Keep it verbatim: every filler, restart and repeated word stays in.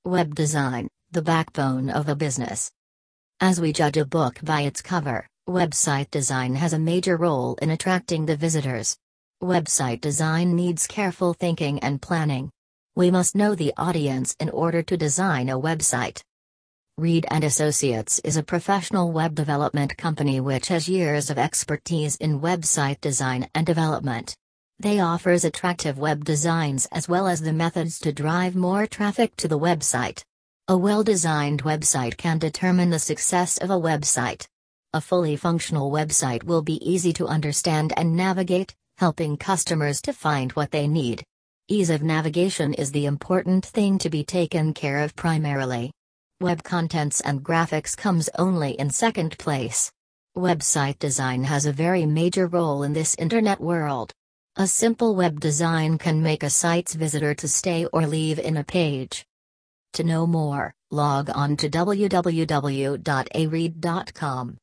Web design, the backbone of a business. As we judge a book by its cover, website design has a major role in attracting the visitors. Website design needs careful thinking and planning. We must know the audience in order to design a website. Reed and Associates is a professional web development company which has years of expertise in website design and development. They offers attractive web designs as well as the methods to drive more traffic to the website. A well-designed website can determine the success of a website. A fully functional website will be easy to understand and navigate, helping customers to find what they need. Ease of navigation is the important thing to be taken care of primarily. Web contents and graphics comes only in second place. Website design has a very major role in this internet world. A simple web design can make a site's visitor to stay or leave in a page. To know more, log on to w w w dot a reed dot com.